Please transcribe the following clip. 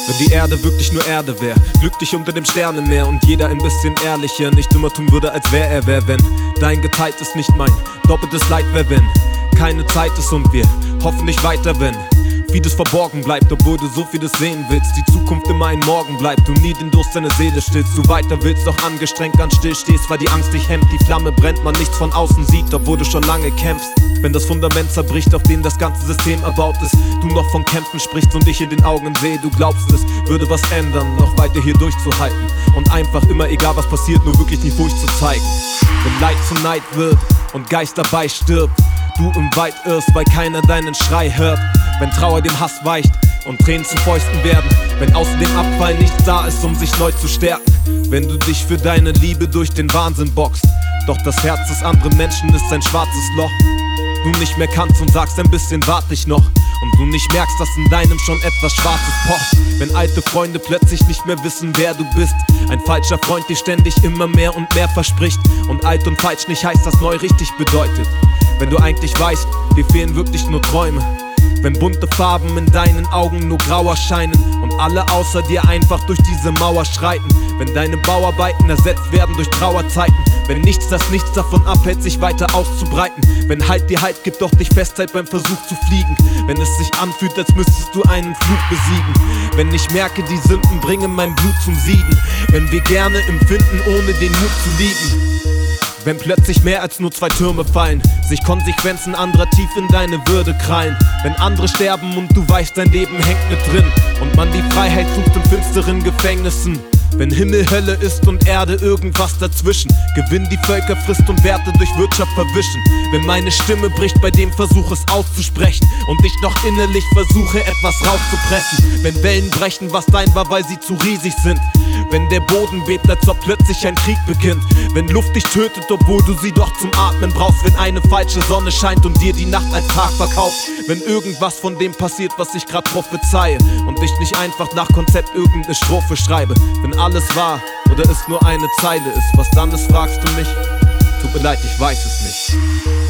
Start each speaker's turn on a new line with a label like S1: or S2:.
S1: Wenn die Erde wirklich nur Erde wär, glücklich unter dem Sternenmeer und jeder ein bisschen ehrlicher, nicht immer tun würde, als wär er wer, wenn dein Geteiltes nicht mein doppeltes Leid wär, wenn keine Zeit ist und wir hoffen nicht weiter, wenn vieles verborgen bleibt, obwohl du so vieles sehen willst. Die Zukunft immer ein Morgen bleibt, du nie den Durst deiner Seele stillst. Du weiter willst, doch angestrengt ganz still stehst, weil die Angst dich hemmt. Die Flamme brennt, man nichts von außen sieht, obwohl du schon lange kämpfst. Wenn das Fundament zerbricht, auf dem das ganze System erbaut ist, du noch von Kämpfen sprichst und ich in den Augen sehe, du glaubst es würde was ändern, noch weiter hier durchzuhalten und einfach immer, egal was passiert, nur wirklich nicht Furcht zu zeigen. Wenn Leid zu Neid wird und Geist dabei stirbt, du im Wald irrst, weil keiner deinen Schrei hört. Wenn Trauer dem Hass weicht und Tränen zu Fäusten werden, wenn außer dem Abfall nichts da ist, um sich neu zu stärken. Wenn du dich für deine Liebe durch den Wahnsinn boxt, doch das Herz des anderen Menschen ist ein schwarzes Loch. Du nicht mehr kannst und sagst, ein bisschen wart ich noch, und du nicht merkst, dass in deinem schon etwas Schwarzes pocht. Wenn alte Freunde plötzlich nicht mehr wissen, wer du bist, ein falscher Freund dir ständig immer mehr und mehr verspricht, und alt und falsch nicht heißt, dass neu richtig bedeutet. Wenn du eigentlich weißt, dir fehlen wirklich nur Träume. Wenn bunte Farben in deinen Augen nur grau erscheinen und alle außer dir einfach durch diese Mauer schreiten. Wenn deine Bauarbeiten ersetzt werden durch Trauerzeiten. Wenn nichts das Nichts davon abhält, sich weiter auszubreiten. Wenn Halt dir Halt gibt, doch dich festhält beim Versuch zu fliegen. Wenn es sich anfühlt, als müsstest du einen Flug besiegen. Wenn ich merke, die Sünden bringen mein Blut zum Sieden. Wenn wir gerne empfinden, ohne den Mut zu liegen. Wenn plötzlich mehr als nur 2 Türme fallen, sich Konsequenzen anderer tief in deine Würde krallen. Wenn andere sterben und du weißt, dein Leben hängt mit drin und man die Freiheit sucht in finsteren Gefängnissen. Wenn Himmel Hölle ist und Erde irgendwas dazwischen, Gewinn die Völker frisst und Werte durch Wirtschaft verwischen. Wenn meine Stimme bricht bei dem Versuch es auszusprechen und ich noch innerlich versuche etwas rauszupressen. Wenn Wellen brechen, was dein war, weil sie zu riesig sind. Wenn der Boden bebt, als ob plötzlich ein Krieg beginnt. Wenn Luft dich tötet, obwohl du sie doch zum Atmen brauchst. Wenn eine falsche Sonne scheint und dir die Nacht als Tag verkauft. Wenn irgendwas von dem passiert, was ich grad prophezeie und ich nicht einfach nach Konzept irgendeine Strophe schreibe. Wenn alles wahr oder es nur eine Zeile ist, was dann ist, fragst du mich? Tut mir leid, ich weiß es nicht.